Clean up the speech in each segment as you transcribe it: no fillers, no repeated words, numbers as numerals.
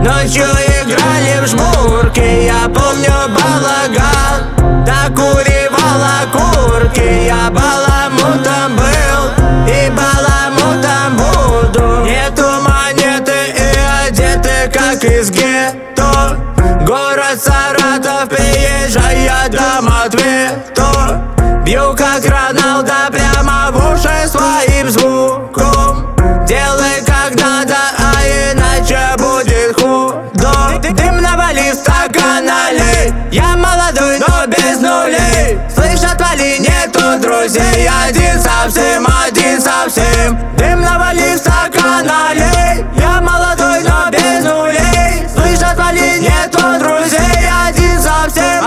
Ночью играли в жмурки, я помню балаган. Докуривал окурки, я баламутом был и баламутом буду. Нету монеты и одеты, как из гетто. Город Саратов, приезжая дам ответу. Бью как Роналдо прямо в уши своим звуком. Делай как надо, а иначе будет худо. Дым навали в стакан, налей. Я молодой, но без нулей. Слышь, отвали, нету друзей. Один совсем. Дым навали в стакан, налей. Я молодой, но без нулей. Слышь, отвали, нету друзей. Один совсем.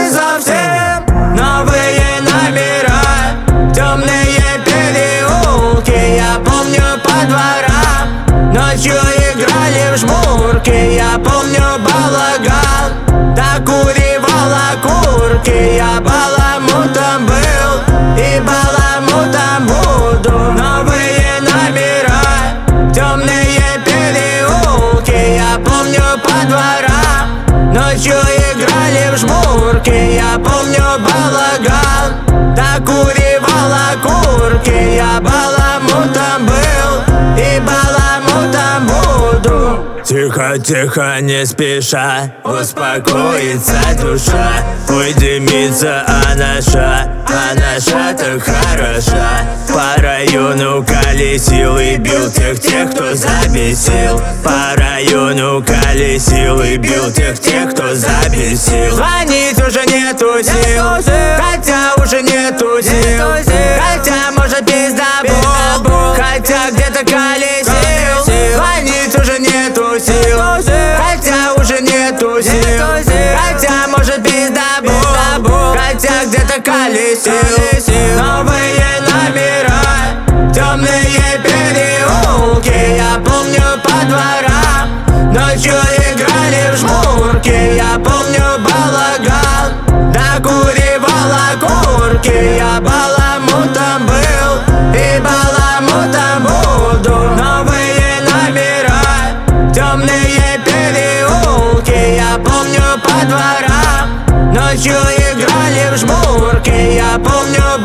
Новые номера, темные переулки. Я помню по дворам. Ночью играли в жмурки, я помню балаган. Докуривал окурки, я баламутом был и баламутом буду. Новые номера, темные переулки. Я помню по дворам. Ночью играли в жмурки, я помню балаган. Докуривал окурки, я баламутом был и баламутом буду. Тихо, не спеша, успокоится душа. Ой, дымится а наша так хороша. По району колесил и бил тех, кто забесил. По району колесил и бил тех, кто забесил. Звонить уже нету сил, хотя уже нету сил. Хотя может пиздобол, хотя где-то колесил. Звонить уже нету сил, хотя уже нету сил. Хотя может пиздобол, хотя где-то колесил. Новые номера, темные переулки. Я помню по дворам. Ночью играли в жмурки, я помню балаган. Докуривал окурки, я баламутом был и баламутом буду. Новые номера, темные переулки. Я помню по дворам. Ночью играли в жмурки, я помню